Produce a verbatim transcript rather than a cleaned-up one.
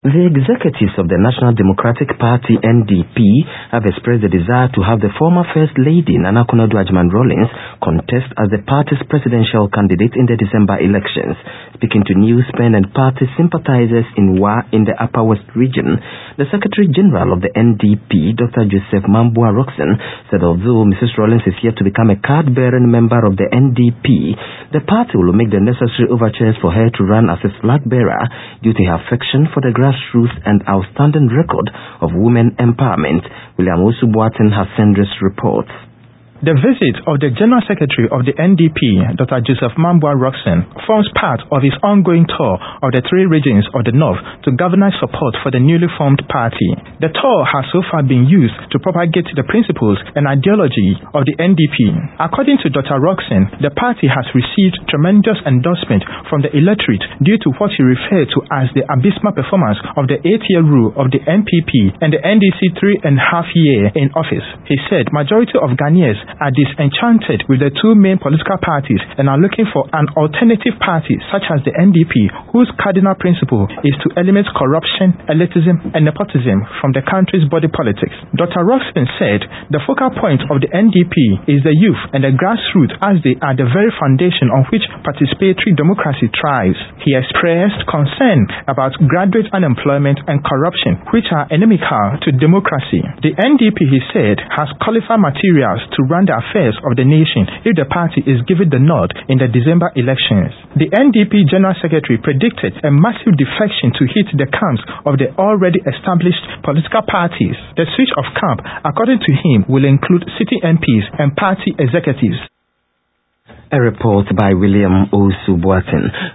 The executives of the National Democratic Party N D P have expressed the desire to have the former First Lady Nana Akufo-Addo Rawlings contest as the party's presidential candidate in the December elections. Speaking to Newspen and party sympathizers in Wa in the Upper West region, the Secretary General of the N D P, Doctor Joseph Mambua Rockson, said although Missus Rawlings is yet to become a card-bearing member of the N D P, the party will make the necessary overtures for her to run as a flag-bearer due to her affection for the grassroots and outstanding record of women empowerment. William Osu-Boateng has sent us reports. The visit of the General Secretary of the N D P, Doctor Joseph Mambua Rockson, forms part of his ongoing tour of the three regions of the North to galvanize support for the newly formed party. The tour has so far been used to propagate the principles and ideology of the N D P. According to Doctor Rockson, the party has received tremendous endorsement from the electorate due to what he referred to as the abysmal performance of the eight-year rule of the N P P and the N D C three and a half year in office. He said majority of Ghanaians are disenchanted with the two main political parties and are looking for an alternative party such as the N D P, whose cardinal principle is to eliminate corruption, elitism and nepotism from the country's body politics. Doctor Rockson said the focal point of the N D P is the youth and the grassroots, as they are the very foundation on which participatory democracy thrives. He expressed concern about graduate unemployment and corruption, which are inimical to democracy. The N D P, he said, has qualified materials to run the affairs of the nation if the party is given the nod in the December elections. The N D P General Secretary predicted a massive defection to hit the camps of the already established political parties. The switch of camp, according to him, will include sitting M Ps and party executives. A report by William Osu-Boateng.